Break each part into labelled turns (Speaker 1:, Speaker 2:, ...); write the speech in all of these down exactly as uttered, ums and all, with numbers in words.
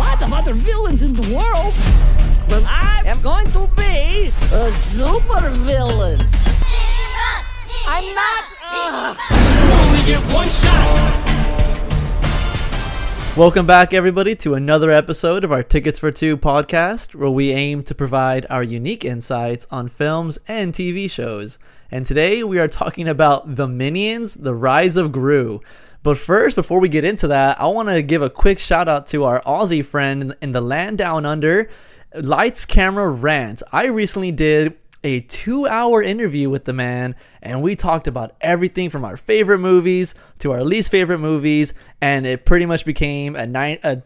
Speaker 1: lot of other villains in the world, but I am going to be a super villain. I'm not. Uh...
Speaker 2: You only get one shot.
Speaker 3: Welcome back, everybody, to another episode of our Tickets for Two podcast, where we aim to provide our unique insights on films and T V shows. And today we are talking about The Minions: The Rise of Gru. But first, before we get into that, I want to give a quick shout out to our Aussie friend in the land down under, Lights Camera Rant. I recently did a two-hour interview with the man, and we talked about everything from our favorite movies to our least favorite movies, and it pretty much became a nine a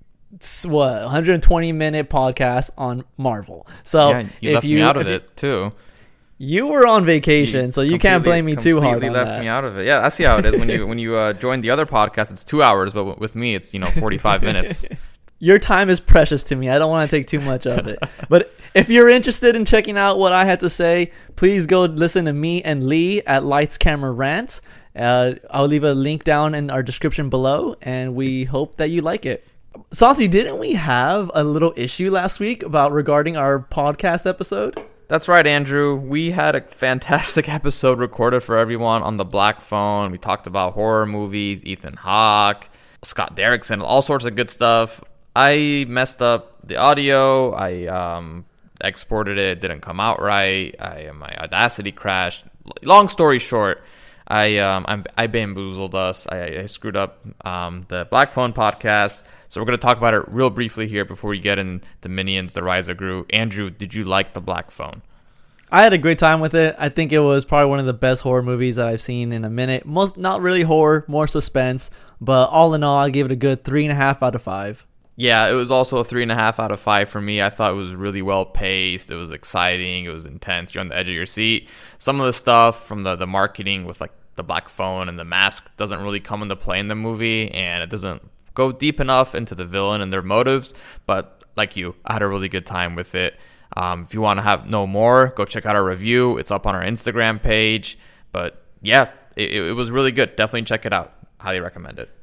Speaker 3: what one hundred twenty minute podcast on Marvel. So
Speaker 4: yeah, you
Speaker 3: if
Speaker 4: left
Speaker 3: you
Speaker 4: me out of
Speaker 3: if
Speaker 4: it
Speaker 3: you,
Speaker 4: too.
Speaker 3: You were on vacation,
Speaker 4: you
Speaker 3: so you can't blame me too hard
Speaker 4: Completely
Speaker 3: on
Speaker 4: left
Speaker 3: that.
Speaker 4: me out of it. Yeah, I see how it is when you when you uh, join the other podcast. It's two hours, but with me, it's you know forty-five minutes.
Speaker 3: Your time is precious to me. I don't want to take too much of it. But if you're interested in checking out what I had to say, please go listen to me and Lee at Lights Camera Rant. Uh, I'll leave a link down in our description below, and we hope that you like it. Santi, didn't we have a little issue last week about regarding our podcast episode?
Speaker 4: That's right, Andrew. We had a fantastic episode recorded for everyone on the Black Phone. We talked about horror movies, Ethan Hawke, Scott Derrickson, all sorts of good stuff. I messed up the audio. I um, exported it. It didn't come out right. I my Audacity crashed. Long story short, I um, I'm, I bamboozled us. I, I screwed up um, the Black Phone podcast. So we're going to talk about it real briefly here before we get into Minions: The Rise of Gru. Andrew, did you like the Black Phone?
Speaker 3: I had a great time with it. I think it was probably one of the best horror movies that I've seen in a minute. Most not really horror, more suspense. But all in all, I gave it a good three and a half out of five.
Speaker 4: Yeah, it was also a three and a half out of five for me. I thought it was really well paced. It was exciting. It was intense. You're on the edge of your seat. Some of the stuff from the, the marketing with like the Black Phone and the mask doesn't really come into play in the movie, and it doesn't go deep enough into the villain and their motives. But like you, I had a really good time with it. Um, if you want to have know more, go check out our review. It's up on our Instagram page. But yeah, it, it was really good. Definitely check it out. Highly recommend it.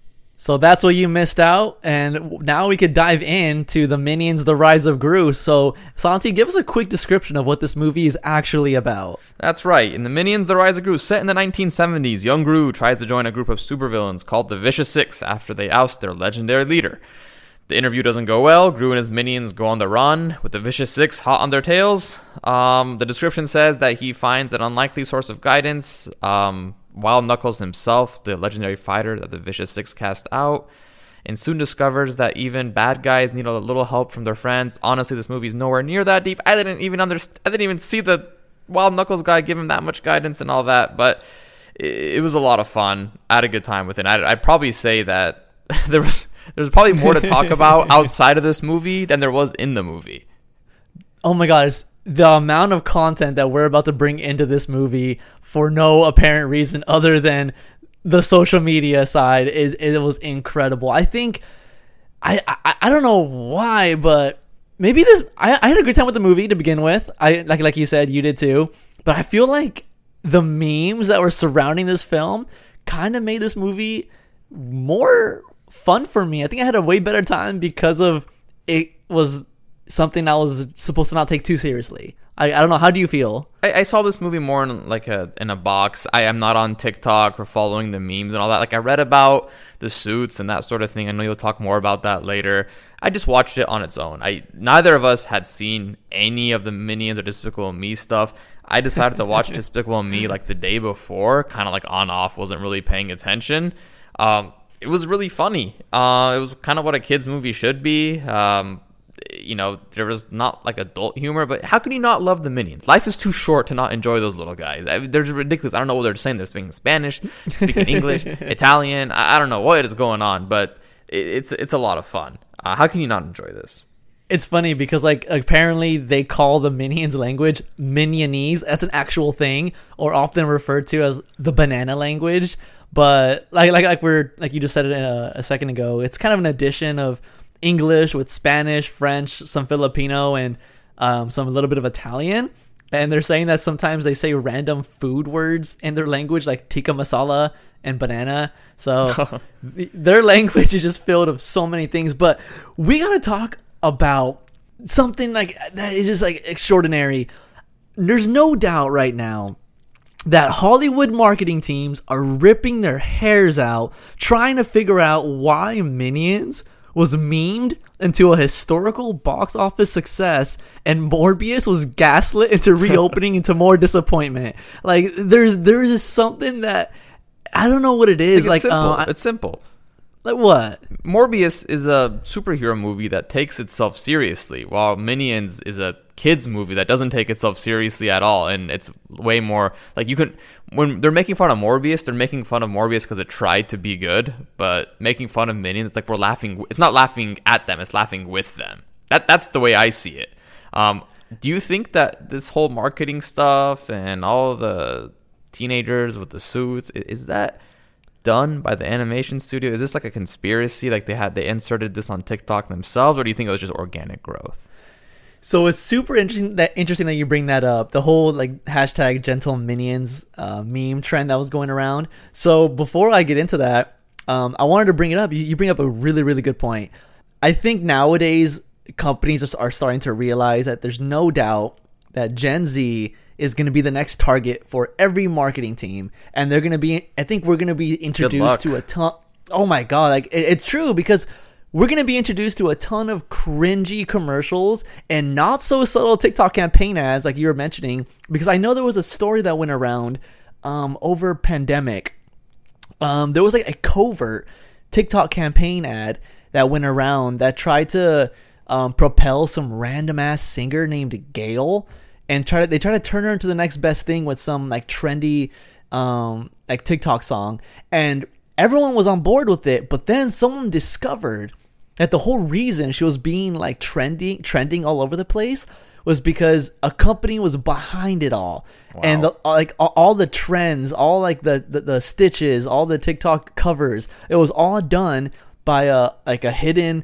Speaker 3: So that's what you missed out, and now we could dive into The Minions: The Rise of Gru. So, Santi, give us a quick description of what this movie is actually about.
Speaker 4: That's right. In The Minions: The Rise of Gru, set in the nineteen seventies, young Gru tries to join a group of supervillains called the Vicious Six after they oust their legendary leader. The interview doesn't go well. Gru and his minions go on the run with the Vicious Six hot on their tails. Um, the description says that he finds an unlikely source of guidance. Um... Wild Knuckles himself, the legendary fighter that the Vicious Six cast out, and soon discovers that even bad guys need a little help from their friends. Honestly, this movie is nowhere near that deep. I didn't even understand. I didn't even see the Wild Knuckles guy give him that much guidance and all that, but it, it was a lot of fun. I had a good time with it. I'd, I'd probably say that there was there's probably more to talk about outside of this movie than there was in the movie.
Speaker 3: Oh my gosh. The amount of content that we're about to bring into this movie for no apparent reason other than the social media side is it was incredible. I think I I, I don't know why, but maybe this I, I had a good time with the movie to begin with. I like like you said, you did too. But I feel like the memes that were surrounding this film kind of made this movie more fun for me. I think I had a way better time because of it was something I was supposed to not take too seriously. I, I don't know. How do you feel?
Speaker 4: I, I saw this movie more in like a in a box. I am not on TikTok or following the memes and all that. Like I read about the suits and that sort of thing. I know you'll talk more about that later. I just watched it on its own. I neither of us had seen any of the Minions or Despicable Me stuff. I decided to watch Despicable Me like the day before, kind of like on off, wasn't really paying attention. Um, it was really funny. Uh, it was kind of what a kid's movie should be. Um, you know, there was not like adult humor, but how can you not love the Minions? Life is too short to not enjoy those little guys. I mean, they're ridiculous. I don't know what they're saying. They're speaking Spanish, speaking English, Italian. I, I don't know what is going on, but it, it's it's a lot of fun. Uh, how can you not enjoy this?
Speaker 3: It's funny because like apparently they call the Minions language Minionese. That's an actual thing, or often referred to as the banana language. But like like like we're like you just said it a, a second ago, it's kind of an addition of English with Spanish, French, some Filipino, and um, some a little bit of Italian. And they're saying that sometimes they say random food words in their language, like tikka masala and banana. So their language is just filled with so many things. But we got to talk about something like that is just like extraordinary. There's no doubt right now that Hollywood marketing teams are ripping their hairs out trying to figure out why Minions was memed into a historical box office success and Morbius was gaslit into reopening into more disappointment. Like there's there's just something that I don't know what it is.
Speaker 4: Like,
Speaker 3: like
Speaker 4: it's simple.
Speaker 3: Uh,
Speaker 4: it's simple.
Speaker 3: Like what?
Speaker 4: Morbius is a superhero movie that takes itself seriously, while Minions is a kids movie that doesn't take itself seriously at all, and it's way more like you can when they're making fun of Morbius, they're making fun of Morbius because it tried to be good, but making fun of Minions, it's like we're laughing. It's not laughing at them; it's laughing with them. That that's the way I see it. Um, do you think that this whole marketing stuff and all the teenagers with the suits is that done by the animation studio? Is this like a conspiracy, like they had they inserted this on TikTok themselves, or do you think it was just organic growth?
Speaker 3: So it's super interesting that interesting that you bring that up. The whole like hashtag gentle minions uh, meme trend that was going around. So before I get into that, um, I wanted to bring it up. You, you bring up a really really good point. I think nowadays companies are, are starting to realize that there's no doubt that Gen Z is going to be the next target for every marketing team, and they're going to be. I think we're going to be introduced to a ton. Oh my god, like it, it's true because we're going to be introduced to a ton of cringy commercials and not so subtle TikTok campaign ads, like you were mentioning. Because I know there was a story that went around um, over pandemic. Um, there was like a covert TikTok campaign ad that went around that tried to um, propel some random ass singer named Gail. And try to they try to turn her into the next best thing with some like trendy um, like TikTok song, and everyone was on board with it. But then someone discovered that the whole reason she was being like trending trending all over the place was because a company was behind it all. Wow. And the, like all, all the trends, all like the, the the stitches, all the TikTok covers, it was all done by a like a hidden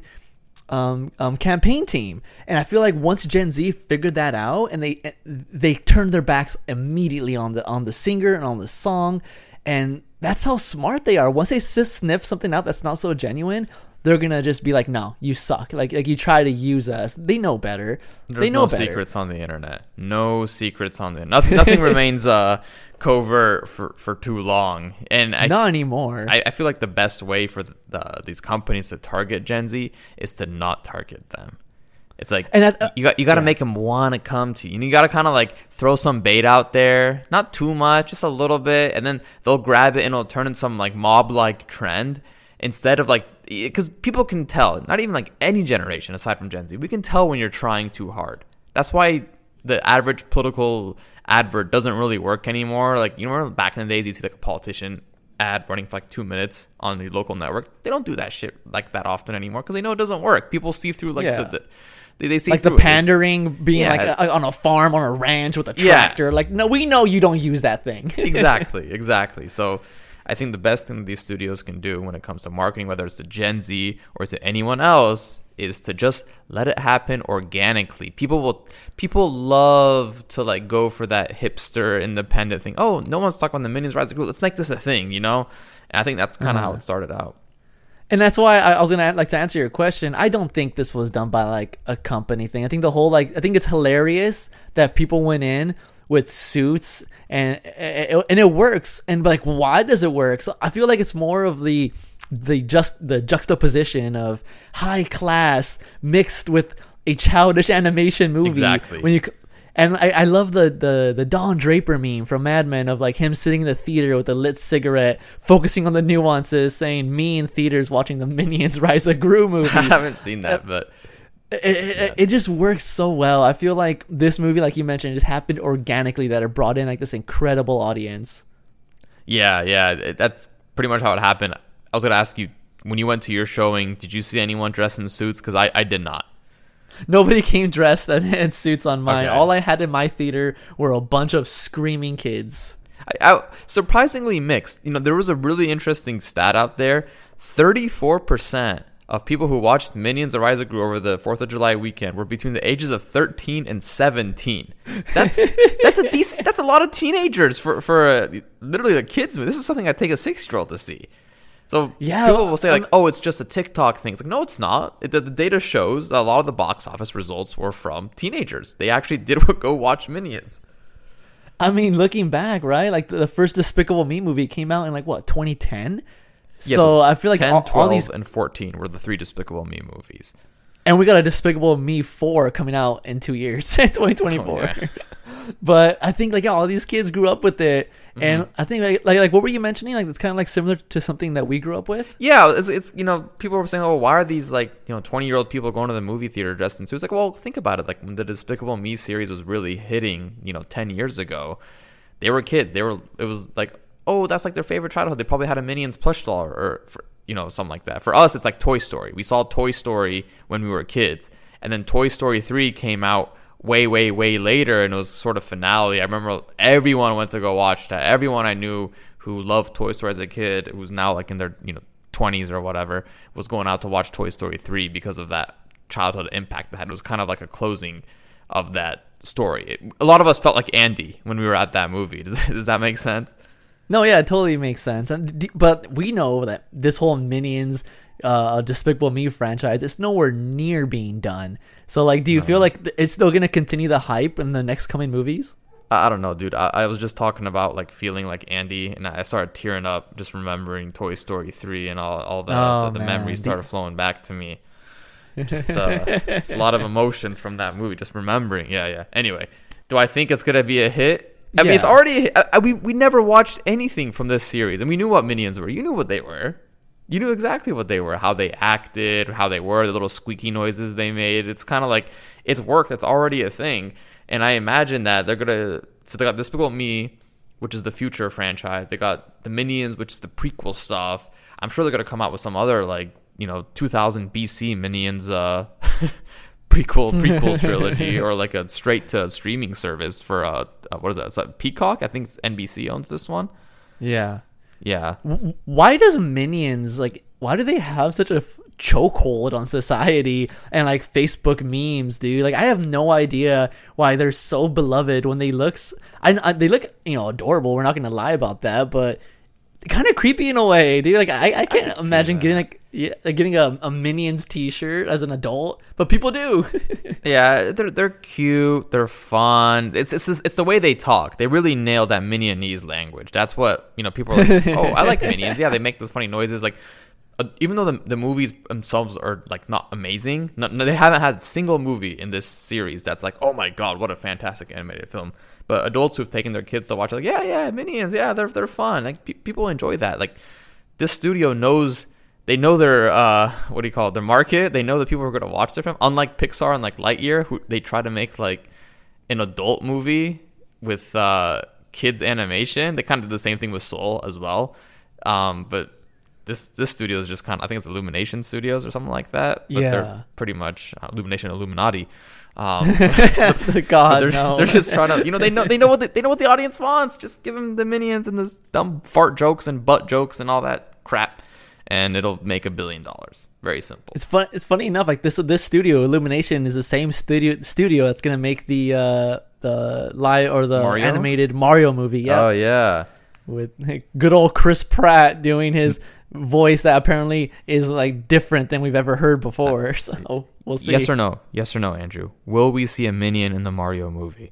Speaker 3: Um, um, campaign team. And I feel like once Gen Z figured that out, and they they turned their backs immediately on the on the singer and on the song, and that's how smart they are. Once they sniff something out that's not so genuine, they're gonna just be like, "No, you suck. Like like you try to use us." They know better.
Speaker 4: There's
Speaker 3: they know
Speaker 4: no
Speaker 3: better.
Speaker 4: secrets on the internet. No secrets on the nothing. Nothing remains uh covert for, for too long. And I,
Speaker 3: not anymore.
Speaker 4: I, I feel like the best way for the, the, these companies to target Gen Z is to not target them. It's like and I, uh, you got you got to yeah. make them want to come to you. And you got to kind of like throw some bait out there, not too much, just a little bit, and then they'll grab it and it'll turn into some like mob like trend instead of like, because people can tell. Not even like any generation aside from Gen Z, we can tell when you're trying too hard. That's why the average political advert doesn't really work anymore. Like, you know, back in the days you see like a politician ad running for like two minutes on the local network. They don't do that shit like that often anymore because they know it doesn't work. People see through like yeah. the, the they, they see
Speaker 3: like
Speaker 4: through
Speaker 3: the pandering it. being yeah. like a, on a farm on a ranch with a tractor. Yeah. Like, no, we know you don't use that thing.
Speaker 4: exactly, exactly. So I think the best thing that these studios can do when it comes to marketing, whether it's to Gen Z or to anyone else, is to just let it happen organically. People will, people love to like go for that hipster independent thing. Oh, no one's talking about the Minions Rise of Gru. Let's make this a thing, you know? And I think that's kind of uh-huh. how it started out.
Speaker 3: And that's why I, I was gonna like to answer your question. I don't think this was done by like a company thing. I think the whole like I think it's hilarious that people went in with suits and and it works. And like, why does it work? So I feel like it's more of the the just the juxtaposition of high class mixed with a childish animation movie.
Speaker 4: Exactly.
Speaker 3: When you and I, I love the, the the Don Draper meme from Mad Men of like him sitting in the theater with a lit cigarette, focusing on the nuances, saying me in theaters watching the Minions Rise of Gru movie.
Speaker 4: I haven't seen that, but
Speaker 3: it, it, yeah. it just works so well. I feel like this movie, like you mentioned, just happened organically, that it brought in like this incredible audience.
Speaker 4: Yeah, yeah, that's pretty much how it happened. I was gonna ask you, when you went to your showing, did you see anyone dressed in suits? Because I, I did not.
Speaker 3: Nobody came dressed in suits on mine.
Speaker 4: Okay.
Speaker 3: All I had in my theater were a bunch of screaming kids.
Speaker 4: I, I, surprisingly mixed. You know, there was a really interesting stat out there. thirty-four percent of people who watched Minions: The Rise of Gru over the fourth of July weekend were between the ages of thirteen and seventeen. That's that's a decent, that's a lot of teenagers for for uh, literally a kids movie. This is something I take a six-year-old to see. So
Speaker 3: yeah,
Speaker 4: people will say like,
Speaker 3: um,
Speaker 4: "Oh, it's just a TikTok thing." It's like, no, it's not. It, the, the data shows that a lot of the box office results were from teenagers. They actually did go watch Minions.
Speaker 3: I mean, looking back, right? Like the, the first Despicable Me movie came out in like what, twenty ten?
Speaker 4: Yeah,
Speaker 3: so,
Speaker 4: so
Speaker 3: I feel like
Speaker 4: ten,
Speaker 3: all,
Speaker 4: twelve,
Speaker 3: all these,
Speaker 4: and fourteen were the three Despicable Me movies.
Speaker 3: and we got a Despicable Me four coming out in two years, twenty twenty-four.
Speaker 4: Oh, yeah.
Speaker 3: But I think like yeah, all these kids grew up with it, mm-hmm. and I think like, like like what were you mentioning? Like it's kind of like similar to something that we grew up with.
Speaker 4: Yeah, it's, it's you know people were saying, oh, why are these like you know twenty year old people going to the movie theater dressed in suits? Like, well, think about it. Like when the Despicable Me series was really hitting, you know, ten years ago, they were kids. They were it was like, oh, that's like their favorite childhood. They probably had a Minions plush doll or, or for, you know something like that. For us, it's like Toy Story. We saw Toy Story when we were kids, and then Toy Story three came out way, way, way later, and it was sort of finale. I remember everyone went to go watch that. Everyone I knew who loved Toy Story as a kid, who's now like in their you know twenties or whatever, was going out to watch Toy Story three because of that childhood impact it had. It was kind of like a closing of that story. It, a lot of us felt like Andy when we were at that movie. Does, does that make sense?
Speaker 3: No, yeah, it totally makes sense. And but we know that this whole Minions, uh, Despicable Me franchise, it's nowhere near being done. So, like, do you no. feel like it's still gonna continue the hype in the next coming movies?
Speaker 4: I don't know, dude. I, I was just talking about like feeling like Andy, and I started tearing up just remembering Toy Story three and all all the
Speaker 3: oh,
Speaker 4: the, the memories started flowing back to me. Just uh, it's a lot of emotions from that movie. Just remembering, yeah, yeah. Anyway, do I think it's gonna be a hit? I yeah. mean, it's already. I, we we never watched anything from this series, and we knew what Minions were. You knew what they were. You knew exactly what they were, how they acted, how they were, the little squeaky noises they made. It's kind of like it's work that's already a thing. And I imagine that they're gonna. So they got Despicable Me, which is the future franchise. They got the Minions, which is the prequel stuff. I'm sure they're gonna come out with some other like you know two thousand B C Minions uh, prequel prequel trilogy, or like a straight to streaming service for uh, uh what is that? It's like Peacock. I think N B C owns this one.
Speaker 3: Yeah.
Speaker 4: Yeah.
Speaker 3: Why does Minions like? Why do they have such a chokehold on society and like Facebook memes, dude? Like I have no idea why they're so beloved when they look. I, I they look you know adorable. We're not gonna lie about that, but kind of creepy in a way, dude. Like I, I can't I can imagine getting like yeah like getting a, a Minions T-shirt as an adult, but people do.
Speaker 4: Yeah, they're they're cute, they're fun. It's it's it's the way they talk. They really nailed that Minionese language. That's what you know. People are like, oh, I like Minions. Yeah, they make those funny noises. Like uh, even though the the movies themselves are like not amazing, no, no, they haven't had a single movie in this series that's like, oh my god, what a fantastic animated film. But adults who've taken their kids to watch, are like, yeah, yeah, Minions, yeah, they're they're fun. Like pe- people enjoy that. Like this studio knows. They know their uh, what do you call it? Their market. They know that people are going to watch their film. Unlike Pixar and like Lightyear, who they try to make like an adult movie with uh, kids animation. They kind of did the same thing with Soul as well. Um, but this this studio is just kind of, I think it's Illumination Studios or something like that. But
Speaker 3: yeah,
Speaker 4: they're pretty much uh, Illumination Illuminati. Um,
Speaker 3: God,
Speaker 4: they're,
Speaker 3: no.
Speaker 4: They're just trying to, you know, they know they know what the, they know what the audience wants. Just give them the Minions and this dumb fart jokes and butt jokes and all that crap. And it'll make a billion dollars. Very simple.
Speaker 3: It's fun. It's funny enough. Like this, this studio, Illumination, is the same studio studio that's gonna make the uh, the live or the
Speaker 4: Mario?
Speaker 3: animated Mario movie. Yeah.
Speaker 4: Oh yeah.
Speaker 3: With like, good old Chris Pratt doing his voice that apparently is like different than we've ever heard before. So we'll see.
Speaker 4: Yes or no? Yes or no, Andrew? Will we see a Minion in the Mario movie?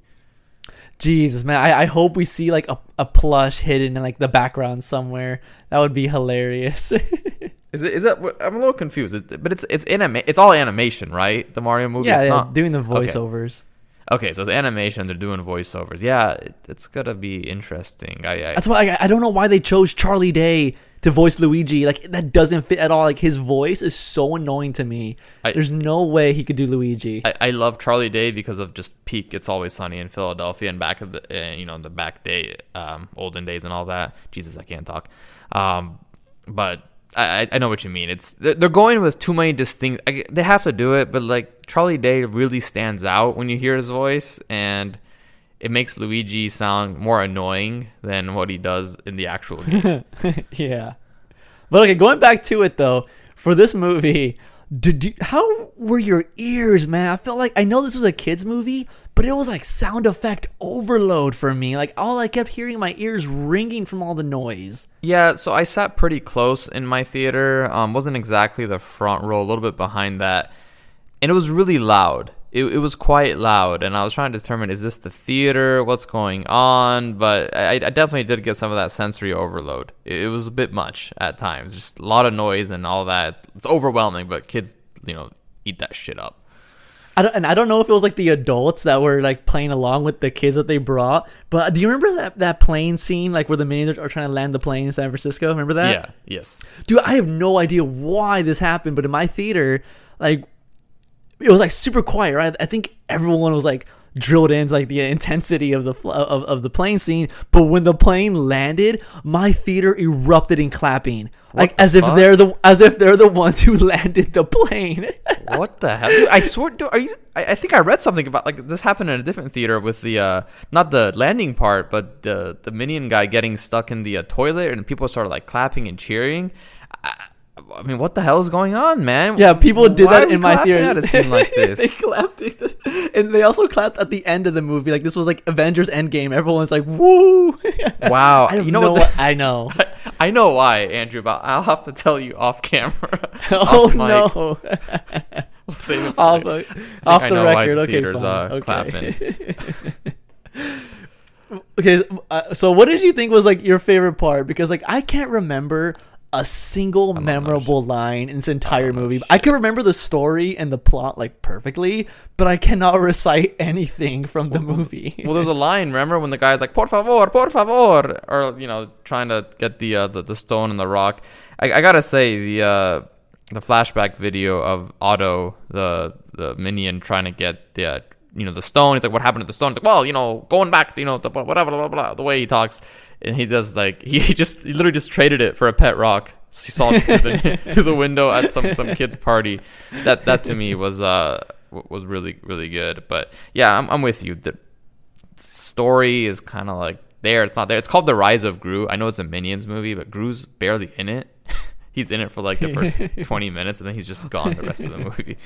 Speaker 3: Jesus, man, I, I hope we see like a, a plush hidden in like the background somewhere. That would be hilarious.
Speaker 4: Is it? Is that? I'm a little confused. It, but it's it's anima- It's all animation, right? The Mario movie.
Speaker 3: Yeah,
Speaker 4: it's
Speaker 3: yeah
Speaker 4: not
Speaker 3: doing the voiceovers.
Speaker 4: Okay. okay, so it's animation. They're doing voiceovers. Yeah, it, it's gonna be interesting. I, I
Speaker 3: That's why I, I don't know why they chose Charlie Day to voice Luigi. Like that doesn't fit at all. Like his voice is so annoying to me. I, There's no way he could do Luigi.
Speaker 4: I, I love Charlie Day because of just peak It's Always Sunny in Philadelphia and back of the uh, you know the back day, um, olden days and all that. Jesus, I can't talk. Um, but I I know what you mean. It's they're going with too many distinct. I, they have to do it, but like Charlie Day really stands out when you hear his voice, and it makes Luigi sound more annoying than what he does in the actual game.
Speaker 3: Yeah. But okay, going back to it though, for this movie, did you, how were your ears, man? I felt like, I know this was a kid's movie, but it was like sound effect overload for me. Like all I kept hearing, my ears ringing from all the noise.
Speaker 4: Yeah, so I sat pretty close in my theater. Um, wasn't exactly the front row, a little bit behind that. And it was really loud. It, it was quite loud. And I was trying to determine, is this the theater? What's going on? But I, I definitely did get some of that sensory overload. It, it was a bit much at times. Just a lot of noise and all that. It's, it's overwhelming, but kids, you know, eat that shit up.
Speaker 3: I don't, and I don't know if it was like the adults that were like playing along with the kids that they brought, but do you remember that, that plane scene, like where the Minions are trying to land the plane in San Francisco? Remember that?
Speaker 4: Yeah, yes.
Speaker 3: Dude, I have no idea why this happened, but in my theater, like, it was like super quiet, right? I think everyone was like drilled into like the intensity of the fl- of, of the plane scene, but when the plane landed, my theater erupted in clapping, what like as fuck? if they're the as if they're the ones who landed the plane.
Speaker 4: What the hell? Dude, I swear, dude, are you? I, I think I read something about like this happened in a different theater with the uh, not the landing part, but the the Minion guy getting stuck in the uh, toilet, and people started like clapping and cheering. I, I mean, what the hell is going on, man?
Speaker 3: Yeah, people did
Speaker 4: Why
Speaker 3: that in my theater.
Speaker 4: At a scene like this?
Speaker 3: They clapped, and they also clapped at the end of the movie. Like this was like Avengers Endgame. Everyone's like, "Woo!"
Speaker 4: Wow,
Speaker 3: I
Speaker 4: you know
Speaker 3: know
Speaker 4: what?
Speaker 3: what? I know.
Speaker 4: I, I know why, Andrew. But I'll have to tell you off camera.
Speaker 3: Oh
Speaker 4: off
Speaker 3: no!
Speaker 4: We'll save it for
Speaker 3: off,
Speaker 4: later.
Speaker 3: the, off
Speaker 4: I
Speaker 3: the
Speaker 4: know why
Speaker 3: record.
Speaker 4: the
Speaker 3: Okay,
Speaker 4: theater's,
Speaker 3: fine.
Speaker 4: uh,
Speaker 3: Okay.
Speaker 4: clapping.
Speaker 3: Okay, uh, so what did you think was like your favorite part? Because like I can't remember a single memorable line in this entire movie. I could remember the story and the plot like perfectly, but I cannot recite anything from the movie.
Speaker 4: Well, there's a line, remember, when the guy's like, por favor, por favor, or, you know, trying to get the uh, the, the stone and the rock. I, I gotta say, the uh, the flashback video of Otto, the the minion, trying to get the, uh, you know, the stone. He's like, what happened to the stone? He's like, well, you know, going back, you know, the, whatever, blah, blah, blah, the way he talks. And he does like he just he literally just traded it for a pet rock. He saw it through the, through the window at some, some kid's party. That that to me was uh was really really good. But yeah, I'm I'm with you. The story is kind of like there. It's not there. It's called The Rise of Gru. I know it's a Minions movie, but Gru's barely in it. He's in it for like the first twenty minutes, and then he's just gone the rest of the movie.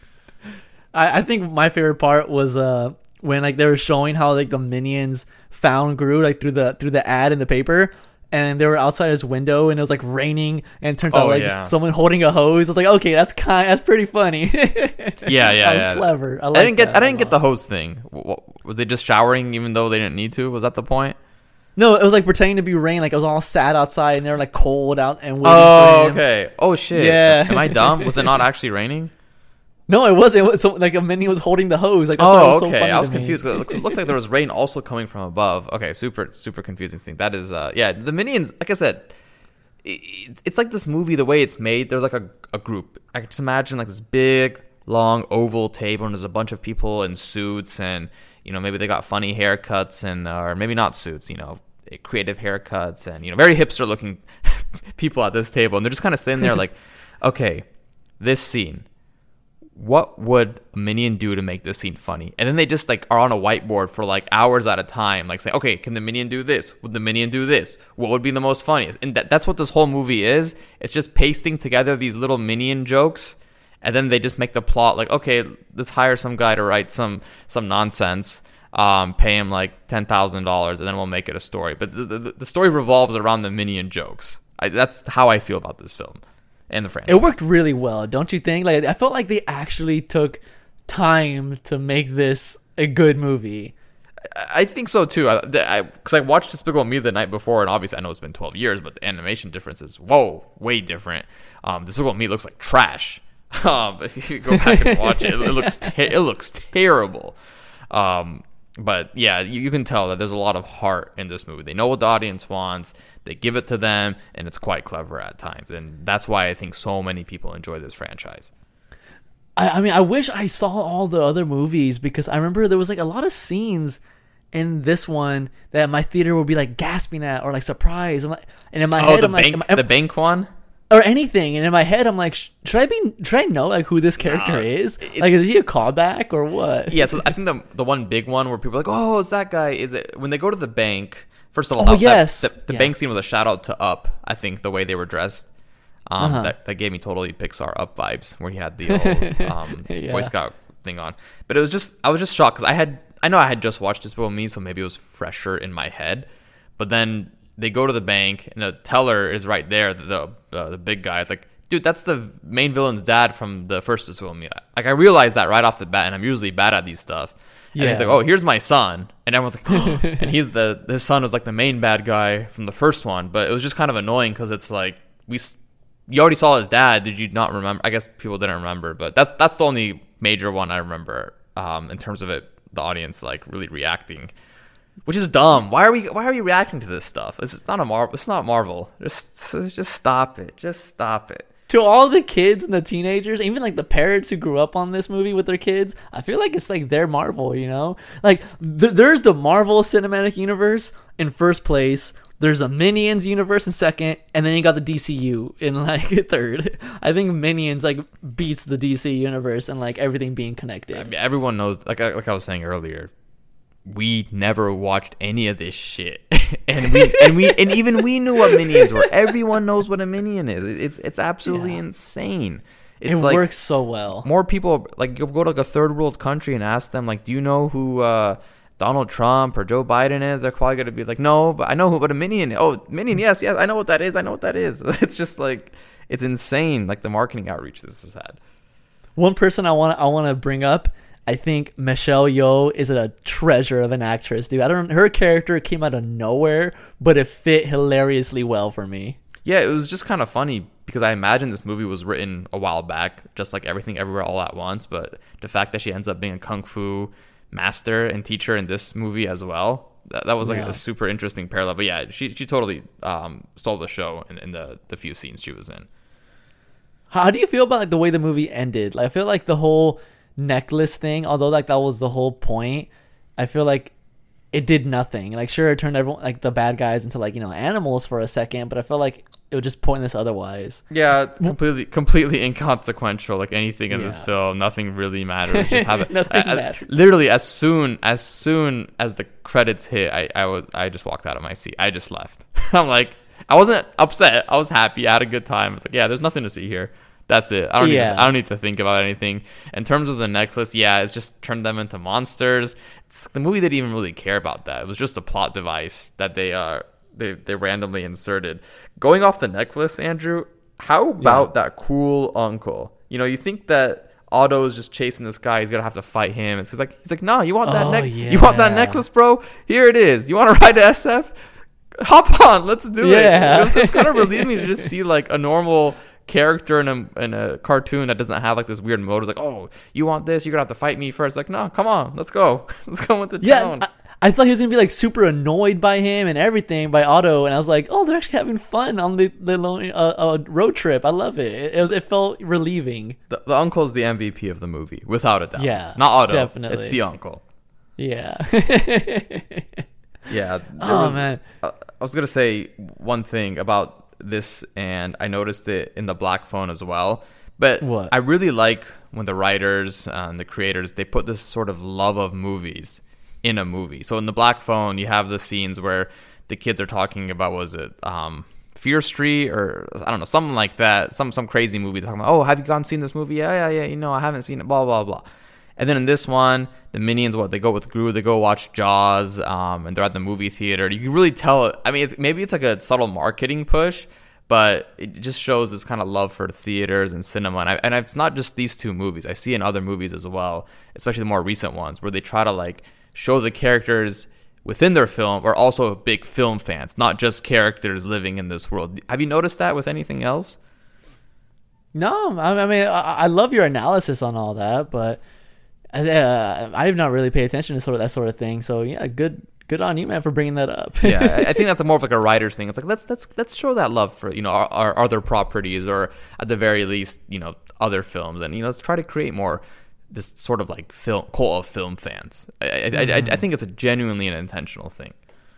Speaker 3: I, I think my favorite part was uh when like they were showing how like the Minions found Gru like through the through the ad in the paper, and they were outside his window and it was like raining, and it turns
Speaker 4: oh,
Speaker 3: out like
Speaker 4: yeah.
Speaker 3: someone holding a hose. It's like, okay, that's kind that's pretty funny.
Speaker 4: yeah, yeah,
Speaker 3: that was
Speaker 4: yeah.
Speaker 3: clever. I,
Speaker 4: I didn't get I didn't
Speaker 3: lot.
Speaker 4: get the hose thing. Was they just showering even though they didn't need to? Was that the point?
Speaker 3: No, it was like pretending to be rain. Like it was all sad outside and they were like cold out and waiting
Speaker 4: Oh,
Speaker 3: for him.
Speaker 4: okay. Oh shit.
Speaker 3: Yeah.
Speaker 4: Am I dumb? Was it not actually raining?
Speaker 3: No, it wasn't. It was so, like a minion was holding the hose. Like that's why it
Speaker 4: Oh,
Speaker 3: was so
Speaker 4: okay.
Speaker 3: funny
Speaker 4: I was
Speaker 3: to me.
Speaker 4: confused. 'Cause It looks, it looks like there was rain also coming from above. Okay, super, super confusing thing. That is, uh, yeah. The Minions, like I said, it, it's like this movie. The way it's made, there's like a, a group. I can just imagine like this big, long oval table, and there's a bunch of people in suits, and you know maybe they got funny haircuts, and uh, or maybe not suits. You know, creative haircuts, and you know very hipster looking people at this table, and they're just kind of sitting there like, okay, this scene. What would a Minion do to make this scene funny? And then they just like are on a whiteboard for like hours at a time, like saying, okay, can the Minion do this? Would the Minion do this? What would be the most funniest? And that, that's what this whole movie is. It's just pasting together these little Minion jokes, and then they just make the plot like, okay, let's hire some guy to write some some nonsense, um, pay him like ten thousand dollars, and then we'll make it a story. But the, the, the story revolves around the Minion jokes. I, that's how I feel about this film. And the franchise.
Speaker 3: It worked really well, don't you think? Like I felt like they actually took time to make this a good movie.
Speaker 4: I think so too. I because I, I watched Despicable Me the night before, and obviously I know it's been twelve years, but the animation difference is whoa, way different. Um, Despicable Me looks like trash. Um, if you go back and watch it, it, it looks ter- it looks terrible. Um, but yeah, you, you can tell that there's a lot of heart in this movie. They know what the audience wants. They give it to them, and it's quite clever at times. And that's why I think so many people enjoy this franchise.
Speaker 3: I, I mean, I wish I saw all the other movies because I remember there was like a lot of scenes in this one that my theater would be like gasping at or like surprised. I'm like, and in my
Speaker 4: Oh,
Speaker 3: head,
Speaker 4: the
Speaker 3: I'm like,
Speaker 4: bank,
Speaker 3: am I-
Speaker 4: the bank one.
Speaker 3: or anything. And in my head, I'm like, sh- should I be? Should I know like who this character
Speaker 4: Nah,
Speaker 3: is?
Speaker 4: it-
Speaker 3: Like, is he a callback or what?
Speaker 4: Yeah, so I think the the one big one where people are like, oh, it's that guy. Is it when they go to the bank? First of all,
Speaker 3: Oh,
Speaker 4: that-
Speaker 3: yes.
Speaker 4: that- the, the
Speaker 3: Yeah.
Speaker 4: bank scene was a shout out to Up. I think the way they were dressed. Um,
Speaker 3: Uh-huh.
Speaker 4: that, that gave me totally Pixar Up vibes, where he had the old um,
Speaker 3: Yeah.
Speaker 4: Boy Scout thing on. But it was just, I was just shocked because I had, I know I had just watched Despicable Me, so maybe it was fresher in my head. But then they go to the bank, and the teller is right there, the the, uh, the big guy. It's like, dude, that's the main villain's dad from the first Despicable Me. Like, I realized that right off the bat, and I'm usually bad at these stuff. And
Speaker 3: Yeah.
Speaker 4: he's like, oh, here's my son. And everyone's like, oh. And he's the, his son was like the main bad guy from the first one. But it was just kind of annoying because it's like, we, you already saw his dad. Did you not remember? I guess people didn't remember, but that's, that's the only major one I remember um, in terms of it, the audience like really reacting, which is dumb. Why are we, why are we reacting to this stuff? This is not a Marvel. It's not Marvel. Just, just stop it. Just stop it.
Speaker 3: To all the kids and the teenagers, even like the parents who grew up on this movie with their kids, I feel like it's like their Marvel, you know? Like th- there's the Marvel Cinematic Universe in first place, there's a Minions universe in second, and then you got the D C U in like third. I think Minions like beats the D C universe and like everything being connected.
Speaker 4: I mean, everyone knows, like I, like I was saying earlier, we never watched any of this shit, and we and we and even we knew what Minions were. Everyone knows what a Minion is. It's it's absolutely
Speaker 3: Yeah.
Speaker 4: insane. It's
Speaker 3: it
Speaker 4: like,
Speaker 3: works so well.
Speaker 4: more people, like, you'll go to like a third world country and ask them, like, do you know who uh, Donald Trump or Joe Biden is? They're probably gonna be like, no, but I know who. What a Minion? Oh, Minion, yes, yes, I know what that is. I know what that is. It's just like, it's insane. Like the marketing outreach this has had.
Speaker 3: One person I want I want to bring up, I think Michelle Yeoh is a treasure of an actress, dude. I don't. Her character came out of nowhere, but it fit hilariously well for me.
Speaker 4: Yeah, it was just kind of funny because I imagine this movie was written a while back, just like Everything Everywhere All at Once. But the fact that she ends up being a kung fu master and teacher in this movie as well, that, that was like
Speaker 3: Yeah.
Speaker 4: a super interesting parallel. But yeah, she she totally um, stole the show in, in the the few scenes she was in.
Speaker 3: How do you feel about like the way the movie ended? Like I feel like the whole necklace thing, although like that was the whole point, I feel like it did nothing. Like sure, it turned everyone like the bad guys into like, you know, animals for a second, but I felt like it was just pointless otherwise.
Speaker 4: Yeah, completely completely inconsequential. Like anything in this
Speaker 3: Yeah.
Speaker 4: film, nothing really matters. Just have it.
Speaker 3: Nothing
Speaker 4: I- I-
Speaker 3: matters.
Speaker 4: Literally, as soon as soon as the credits hit, I I was I just walked out of my seat. I just left. I'm like, I wasn't upset. I was happy. I had a good time. It's like, yeah, there's nothing to see here. That's it. I don't.
Speaker 3: Yeah.
Speaker 4: Need to, I don't need to think about anything. In terms of the necklace, yeah, it's just turned them into monsters. It's, the movie didn't even really care about that. It was just a plot device that they uh they they randomly inserted. Going off the necklace, Andrew, how about that cool uncle? You know, you think that Otto is just chasing this guy. He's gonna have to fight him. It's like he's like, no, you want that
Speaker 3: Oh,
Speaker 4: neck? You want that
Speaker 3: yeah.
Speaker 4: necklace, bro? Here it is. You want to ride to S F? Hop on, let's do
Speaker 3: Yeah.
Speaker 4: it. It was, it was kind of relieving to just see like a normal character in a in a cartoon that doesn't have like this weird mode. It's like, oh, you want this? You're gonna have to fight me first. Like, no, come on, let's go. Let's go into
Speaker 3: Yeah,
Speaker 4: town.
Speaker 3: I, I thought he was gonna be like super annoyed by him and everything by Otto, and I was like, oh, they're actually having fun on the the lone, uh, uh, road trip. I love it. It, it, was, it felt relieving.
Speaker 4: The, the uncle's the M V P of the movie, without a doubt.
Speaker 3: Yeah,
Speaker 4: not Otto.
Speaker 3: definitely.
Speaker 4: It's the uncle.
Speaker 3: Yeah.
Speaker 4: Yeah. there
Speaker 3: Oh,
Speaker 4: was-
Speaker 3: man.
Speaker 4: uh, I was gonna say one thing about this, and I noticed it in the Black Phone as well. But
Speaker 3: What?
Speaker 4: I really like when the writers and the creators, they put this sort of love of movies in a movie. So in the Black Phone, you have the scenes where the kids are talking about, was it um, Fear Street or I don't know, something like that, some some crazy movie talking about, oh, have you gone and seen this movie? Yeah, yeah, yeah. You know, I haven't seen it. Blah blah blah. And then in this one, the Minions, what they go with Gru, they go watch Jaws, um, and they're at the movie theater. You can really tell. I mean, it's maybe it's like a subtle marketing push, but it just shows this kind of love for theaters and cinema. And, I, and it's not just these two movies. I see in other movies as well, especially the more recent ones, where they try to like show the characters within their film are also big film fans, not just characters living in this world. Have you noticed that with anything else?
Speaker 3: No, I, I mean, I, I love your analysis on all that, but uh, I have not really paid attention to sort of that sort of thing. So yeah, good, good on you, man, for bringing that up.
Speaker 4: Yeah, I I think that's more of like a writer's thing. It's like let's let's let's show that love for, you know, our, our other properties, or at the very least, you know, other films, and you know, let's try to create more this sort of like film cult of film fans. I I,
Speaker 3: Mm-hmm.
Speaker 4: I I think it's a genuinely an intentional thing.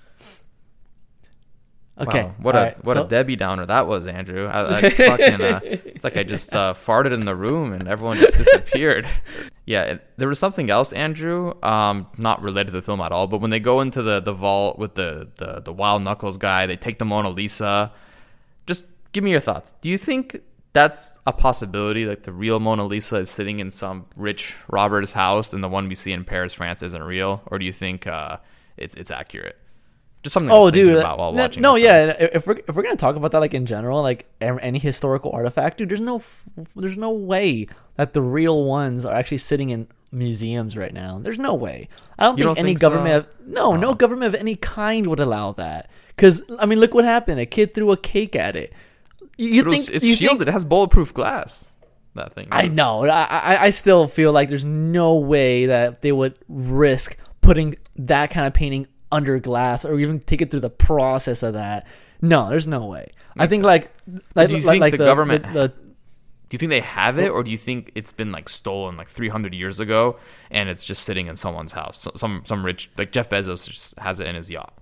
Speaker 3: Okay,
Speaker 4: Wow, what
Speaker 3: all
Speaker 4: a
Speaker 3: right,
Speaker 4: what
Speaker 3: so-
Speaker 4: a Debbie Downer that was, Andrew. I, I fucking, uh, it's like I just uh, farted in the room and everyone just disappeared. Yeah, it, there was something else, Andrew, um, not related to the film at all, but when they go into the, the vault with the, the, the Wild Knuckles guy, they take the Mona Lisa. Just give me your thoughts. Do you think that's a possibility? Like the real Mona Lisa is sitting in some rich robber's house, and the one we see in Paris, France, isn't real? Or do you think uh, it's it's accurate? Just something. I
Speaker 3: Oh,
Speaker 4: was thinking
Speaker 3: dude.
Speaker 4: about while
Speaker 3: No,
Speaker 4: watching.
Speaker 3: no
Speaker 4: the
Speaker 3: yeah. If we're if we're gonna talk about that, like in general, like a- any historical artifact, dude, there's no f- there's no way that the real ones are actually sitting in museums right now. There's no way. I don't
Speaker 4: You
Speaker 3: think
Speaker 4: don't
Speaker 3: any
Speaker 4: think so?
Speaker 3: government. Of, no,
Speaker 4: Oh.
Speaker 3: no government of any kind would allow that. Because I mean, look what happened. A kid threw a cake at it. You, you
Speaker 4: It was-
Speaker 3: think
Speaker 4: it's
Speaker 3: you
Speaker 4: shielded?
Speaker 3: Think,
Speaker 4: It has bulletproof glass. That thing.
Speaker 3: I
Speaker 4: does.
Speaker 3: know. I, I I still feel like there's no way that they would risk putting that kind of painting under glass or even take it through the process of that. No, there's no way. I think like like,
Speaker 4: do you
Speaker 3: like,
Speaker 4: think
Speaker 3: like
Speaker 4: the
Speaker 3: the
Speaker 4: government-
Speaker 3: the, the,
Speaker 4: Do you think they have it, or do you think it's been like stolen like three hundred years ago and it's just sitting in someone's house? So, some some rich like Jeff Bezos just has it in his yacht.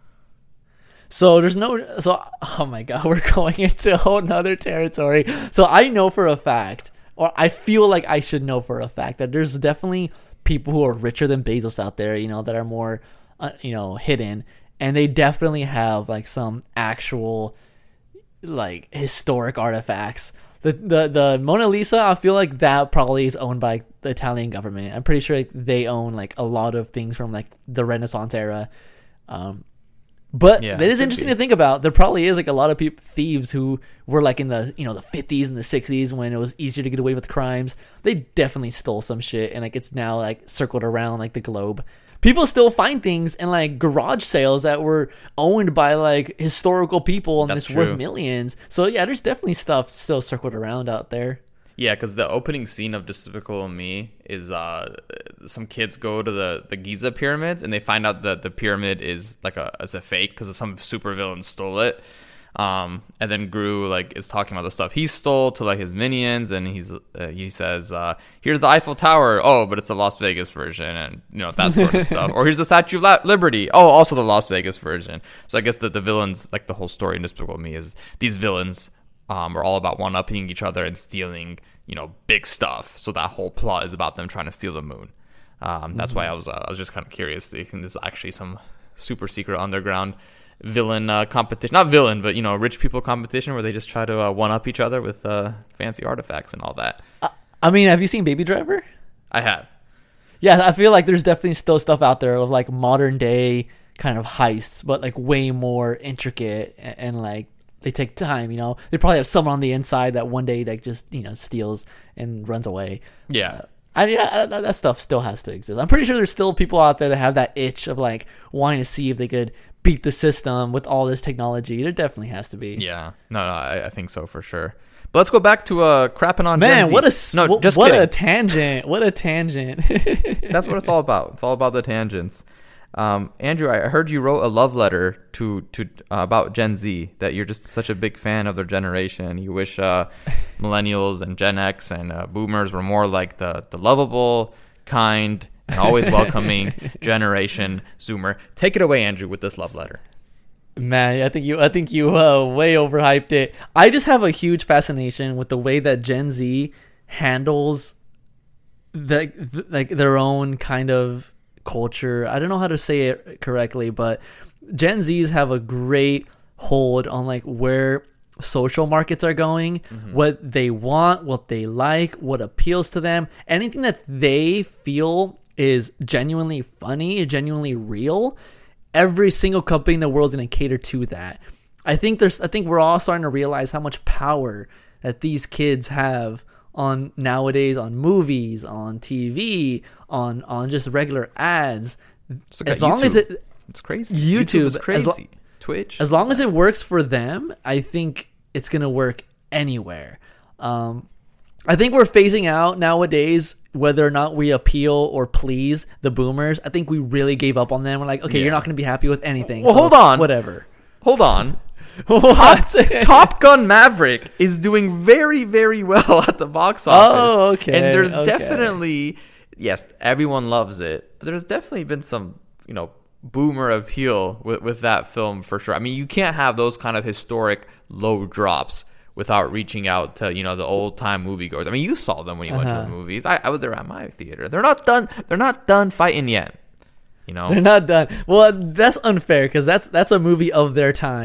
Speaker 3: so there's no so oh my god, we're going into a whole nother territory. So I know for a fact, or I feel like I should know for a fact, that there's definitely people who are richer than Bezos out there, you know, that are more uh, you know, hidden, and they definitely have like some actual like historic artifacts. The, the the Mona Lisa, I feel like that probably is owned by the Italian government. I'm pretty sure like, they own like a lot of things from like the Renaissance era. Um, but
Speaker 4: Yeah,
Speaker 3: it is
Speaker 4: could
Speaker 3: interesting
Speaker 4: be.
Speaker 3: to think about. There probably is like a lot of people, thieves who were like in the you know the fifties and the sixties when it was easier to get away with crimes. They definitely stole some shit, and like it's now like circled around like the globe. People still find things in like garage sales that were owned by like historical people and
Speaker 4: That's
Speaker 3: it's worth
Speaker 4: true.
Speaker 3: millions. So yeah, there's definitely stuff still circled around out there.
Speaker 4: Yeah, because the opening scene of Despicable Me is uh, some kids go to the, the Giza pyramids and they find out that the pyramid is like a is a fake because some supervillain stole it. Um, and then Gru like is talking about the stuff he stole to like his minions, and he's uh, he says, uh, "Here's the Eiffel Tower. Oh, but it's the Las Vegas version," and you know that sort of stuff. Or here's the Statue of La- Liberty. Oh, also the Las Vegas version. So I guess that the villains, like the whole story in Despicable Me, is these villains um, are all about one-upping each other and stealing, you know, big stuff. So that whole plot is about them trying to steal the moon. Um, that's mm-hmm. why I was uh, I was just kind of curious. There's actually some super secret underground villain uh, competition, not villain, but you know, rich people competition where they just try to uh, one up each other with uh, fancy artifacts and all that.
Speaker 3: Uh, I mean, have you seen Baby Driver?
Speaker 4: I have.
Speaker 3: Yeah, I feel like there's definitely still stuff out there of like modern day kind of heists, but like way more intricate and, and like they take time. You know, they probably have someone on the inside that one day like just you know steals and runs away.
Speaker 4: Yeah.
Speaker 3: Uh, I, yeah, that, that stuff still has to exist. I'm pretty sure there's still people out there that have that itch of like wanting to see if they could beat the system with all this technology. There definitely has to be.
Speaker 4: Yeah, no, no, I, I think so for sure. But let's go back to uh, crapping on
Speaker 3: Man,
Speaker 4: Gen Z.
Speaker 3: what a s-
Speaker 4: no,
Speaker 3: what,
Speaker 4: just
Speaker 3: what
Speaker 4: kidding.
Speaker 3: a tangent! What a tangent!
Speaker 4: That's what it's all about. It's all about the tangents. Um, Andrew, I heard you wrote a love letter to to uh, about Gen Z. That you're just such a big fan of their generation. You wish uh, millennials and Gen X and uh, Boomers were more like the the lovable, kind, and always welcoming generation Zoomer. Take it away, Andrew, with this love letter.
Speaker 3: Man, I think you I think you uh, way overhyped it. I just have a huge fascination with the way that Gen Z handles the, the like their own kind of culture. I don't know how to say it correctly, but Gen Zs have a great hold on like where social markets are going, mm-hmm. what they want, what they like, what appeals to them, anything that they feel is genuinely funny, genuinely real. Every single company in the world is going to cater to that. I think there's. I think we're all starting to realize how much power that these kids have on nowadays on movies, on T V, on on just regular ads. As long
Speaker 4: YouTube.
Speaker 3: as it,
Speaker 4: it's crazy.
Speaker 3: YouTube,
Speaker 4: YouTube is crazy.
Speaker 3: As, lo-
Speaker 4: Twitch.
Speaker 3: as long as it works for them, I think it's gonna work anywhere. Um, I think we're phasing out nowadays whether or not we appeal or please the boomers. I think we really gave up on them. We're like, okay,
Speaker 4: Yeah.
Speaker 3: you're not going to be happy with anything.
Speaker 4: Well,
Speaker 3: so
Speaker 4: hold on.
Speaker 3: Whatever.
Speaker 4: Hold on.
Speaker 3: What?
Speaker 4: Top Gun Maverick is doing very, very well at the box office.
Speaker 3: Oh, okay,
Speaker 4: And there's
Speaker 3: okay.
Speaker 4: definitely, yes, everyone loves it, but there's definitely been some, you know, boomer appeal with, with that film for sure. I mean, you can't have those kind of historic low drops without reaching out to, you know, the old time moviegoers. I mean, you saw them when you went to
Speaker 3: Uh-huh.
Speaker 4: the movies. I, I was there at my theater. They're not done. They're not done fighting yet. You know,
Speaker 3: They're not done. Well, that's unfair because that's that's a movie of their time.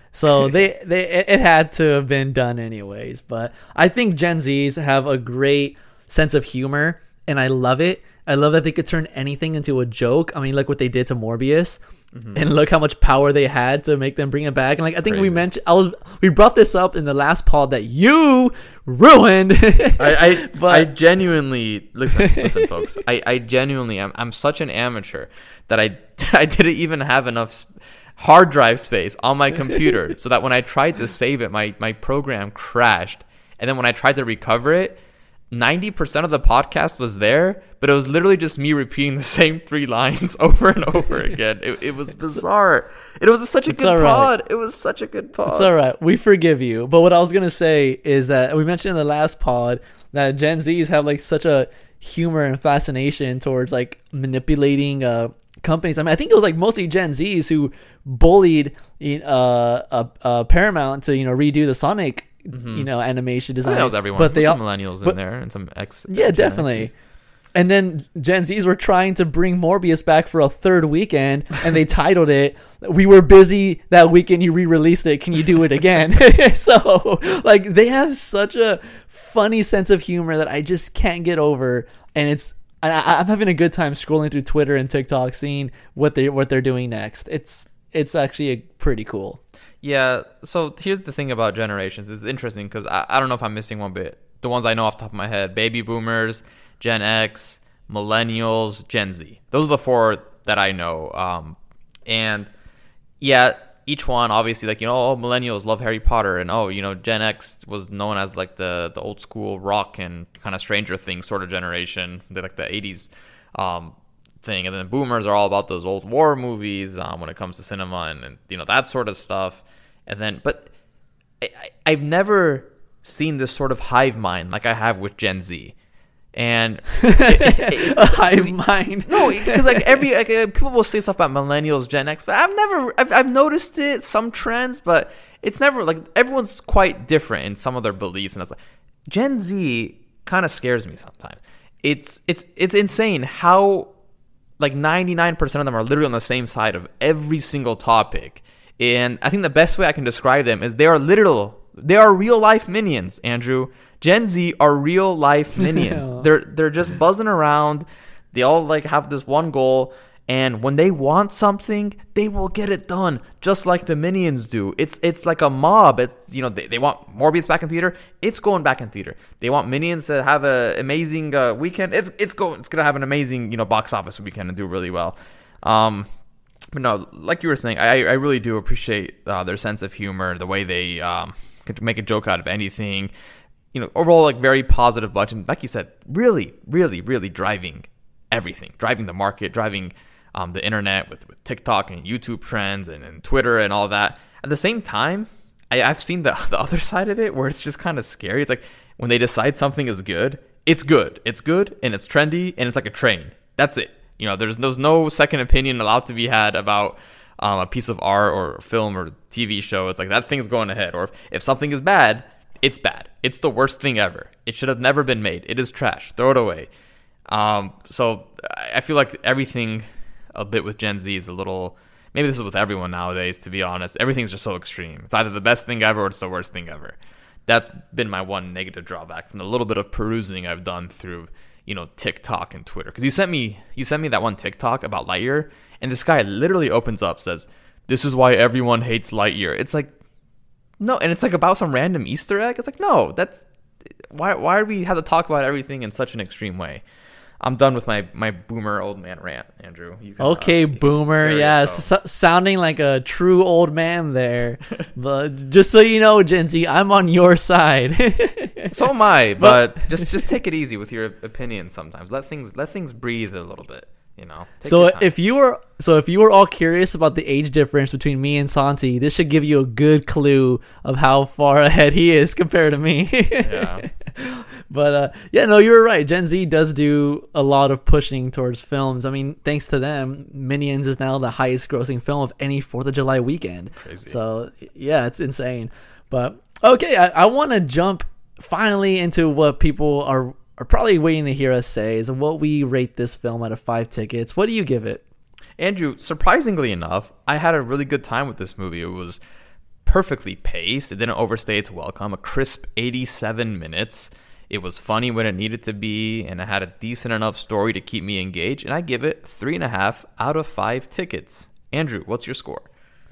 Speaker 3: So they, they it, it had to have been done anyways. But I think Gen Zs have a great sense of humor, and I love it. I love that they could turn anything into a joke. I mean, look what they did to Morbius. Mm-hmm. And look how much power they had to make them bring it back. And like I think
Speaker 4: Crazy.
Speaker 3: we mentioned, I was we brought this up in the last pod that you ruined.
Speaker 4: I I,
Speaker 3: But-
Speaker 4: I genuinely listen, listen, folks. I, I genuinely am. I'm such an amateur that I I didn't even have enough s- hard drive space on my computer, so that when I tried to save it, my my program crashed. And then when I tried to recover it, ninety percent of the podcast was there, but it was literally just me repeating the same three lines over and over again. It, it was bizarre. It was such a
Speaker 3: It's
Speaker 4: good
Speaker 3: all right.
Speaker 4: pod. It was such a good pod.
Speaker 3: It's all right. We forgive you. But what I was going to say is that we mentioned in the last pod that Gen Zs have like such a humor and fascination towards like manipulating uh, companies. I mean, I think it was like mostly Gen Zs who bullied uh, uh, uh, Paramount to, you know, redo the Sonic,
Speaker 4: Mm-hmm.
Speaker 3: you know, animation
Speaker 4: I
Speaker 3: design.
Speaker 4: think that was everyone.
Speaker 3: But they
Speaker 4: There's
Speaker 3: all,
Speaker 4: some millennials
Speaker 3: but-
Speaker 4: in there and some ex.
Speaker 3: yeah,
Speaker 4: Gen
Speaker 3: definitely.
Speaker 4: Xs.
Speaker 3: And then Gen Zs were trying to bring Morbius back for a third weekend, and they titled it, "We were busy that weekend, you re-released it, can you do it again?" So, like, they have such a funny sense of humor that I just can't get over. And it's, I, I'm having a good time scrolling through Twitter and TikTok, seeing what they what they're doing next. It's it's actually a, pretty cool.
Speaker 4: Yeah, so here's the thing about generations. It's interesting because I, I don't know if I'm missing one bit. The ones I know off the top of my head: Baby Boomers, Gen X, Millennials, Gen Z. Those are the four that I know. Um, and yeah, each one obviously, like, you know, oh, Millennials love Harry Potter, and oh, you know, Gen X was known as like the the old school rock and kind of Stranger Things sort of generation, the, like the eighties um, thing. And then Boomers are all about those old war movies um, when it comes to cinema and, and you know, that sort of stuff. And then, but I, I, I've never seen this sort of hive mind like I have with Gen Z. And it, it,
Speaker 3: A hive mind.
Speaker 4: no, because like every like, uh, people will say stuff about millennials, Gen X, but I've never I've, I've noticed it, some trends, but it's never like everyone's quite different in some of their beliefs, and it's like Gen Z kind of scares me sometimes. It's it's it's insane how like ninety-nine percent of them are literally on the same side of every single topic. And I think the best way I can describe them is they are literal, they are real life minions, Andrew. Gen Z are real life minions.
Speaker 3: Yeah.
Speaker 4: They're they're just buzzing around. They all like have this one goal, and when they want something, they will get it done, just like the minions do. It's it's like a mob. It's, you know, they, they want Morbius back in theater. It's going back in theater. They want Minions to have an amazing uh, weekend. It's it's going it's gonna have an amazing, you know, box office weekend and do really well. Um, but no, like you were saying, I I really do appreciate uh, their sense of humor, the way they um can make a joke out of anything. You know, overall, like, very positive bunch. And like you said, really, really, really driving everything, driving the market, driving um, the internet with, with TikTok and YouTube trends and, and Twitter and all that. At the same time, I, I've seen the, the other side of it where it's just kind of scary. It's like when they decide something is good, it's good. It's good and it's trendy and it's like a train. That's it. You know, there's, there's no second opinion allowed to be had about um, a piece of art or film or T V show. It's like that thing's going ahead. Or if, if something is bad, it's bad. It's the worst thing ever. It should have never been made. It is trash. Throw it away. Um, so I feel like everything a bit with Gen Z is a little, maybe this is with everyone nowadays, to be honest. Everything's just so extreme. It's either the best thing ever or it's the worst thing ever. That's been my one negative drawback from the little bit of perusing I've done through, you know, TikTok and Twitter. Because you sent me, you sent me that one TikTok about Lightyear, and this guy literally opens up, says, "This is why everyone hates Lightyear." It's like, no, and it's like about some random Easter egg. It's like, no, that's why. Why do we have to talk about everything in such an extreme way? I'm done with my, my boomer old man rant, Andrew. You can,
Speaker 3: Okay,
Speaker 4: uh,
Speaker 3: boomer.
Speaker 4: there you
Speaker 3: Yeah,
Speaker 4: go.
Speaker 3: so, sounding like a true old man there. But just so you know, Gen Z, I'm on your side.
Speaker 4: So am I, but just just take it easy with your opinions sometimes. Let things let things breathe a little bit. You know. Take
Speaker 3: So
Speaker 4: your time.
Speaker 3: if you were so if you were all curious about the age difference between me and Santi, this should give you a good clue of how far ahead he is compared to me.
Speaker 4: yeah.
Speaker 3: But uh, yeah, no, you were right. Gen Z does do a lot of pushing towards films. I mean, thanks to them, Minions is now the highest grossing film of any fourth of July weekend.
Speaker 4: Crazy.
Speaker 3: So yeah, it's insane. But okay, I, I want to jump finally into what people are, are probably waiting to hear us say is what we rate this film out of five tickets. What do you give it?
Speaker 4: Andrew, surprisingly enough, I had a really good time with this movie. It was perfectly paced. It didn't overstay its welcome. A crisp eighty-seven minutes. It was funny when it needed to be, and it had a decent enough story to keep me engaged. And I give it three and a half out of five tickets. Andrew, what's your score?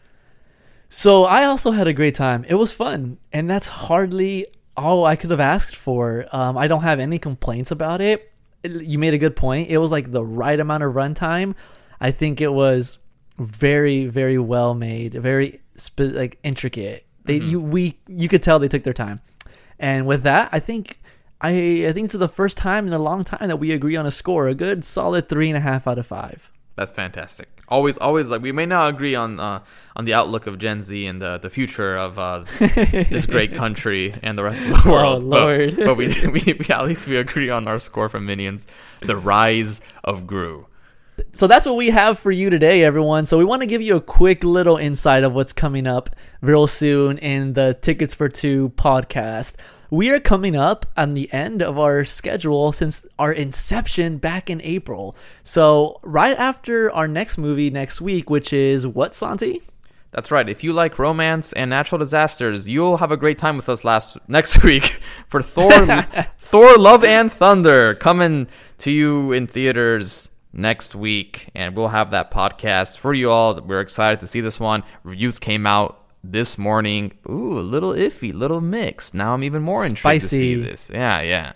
Speaker 3: So I also had a great time. It was fun, and that's hardly all I could have asked for. Um, I don't have any complaints about it. it. You made a good point. It was like the right amount of runtime. I think it was very, very well made, very spe- like intricate. They mm-hmm. you we you could tell they took their time, and with that, I think I I think it's the first time in a long time that we agree on a score. A good solid three and a half out of five.
Speaker 4: That's fantastic. Always, always like we may not agree on uh, on the outlook of Gen Z and the, the future of uh, this great country and the rest of the world.
Speaker 3: Oh, Lord.
Speaker 4: But, but we, we, we at least we agree on our score for Minions, The Rise of Gru.
Speaker 3: So that's what we have for you today, everyone. So we want to give you a quick little insight of what's coming up real soon in the Tickets for Two podcast. We are coming up on the end of our schedule since our inception back in April. So right after our next movie next week, which is what, Santi?
Speaker 4: That's right. If you like romance and natural disasters, you'll have a great time with us last next week for Thor, Thor: Love and Thunder, coming to you in theaters next week, and we'll have that podcast for you all. We're excited to see this one. Reviews came out this morning. Ooh, a little iffy, little mixed. Now I'm even more intrigued
Speaker 3: Spicy.
Speaker 4: to see this. Yeah, yeah.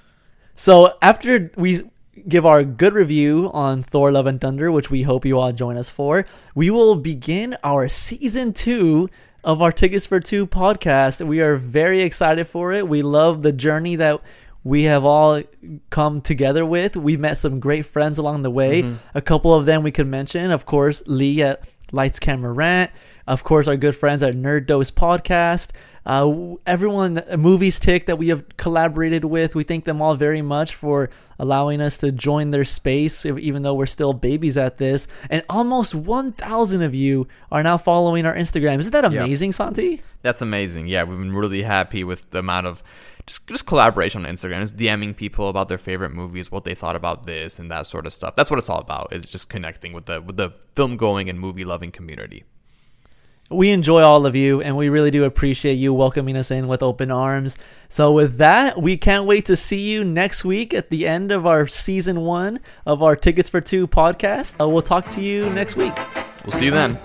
Speaker 3: So after we give our good review on Thor: Love and Thunder, which we hope you all join us for, we will begin our season two of our Tickets for Two podcast. We are very excited for it. We love the journey that we have all come together with. We've met some great friends along the way. Mm-hmm. A couple of them we could mention, of course, Lee at Lights Camera Rant. Of course, our good friends at Nerd Dose Podcast. Uh, everyone, Movies Tick, that we have collaborated with, we thank them all very much for allowing us to join their space, even though we're still babies at this. And almost one thousand of you are now following our Instagram. Isn't that amazing, yep. Santi?
Speaker 4: That's amazing. Yeah, we've been really happy with the amount of just, just collaboration on Instagram. It's DMing people about their favorite movies, what they thought about this, and that sort of stuff. That's what it's all about, is just connecting with the with the film-going and movie-loving community.
Speaker 3: We enjoy all of you, and we really do appreciate you welcoming us in with open arms. So with that, we can't wait to see you next week at the end of our season one of our Tickets for Two podcast. Uh, we'll talk to you next week.
Speaker 4: We'll see you then.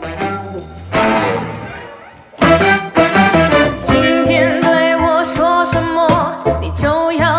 Speaker 5: 今天对我说什么，你就要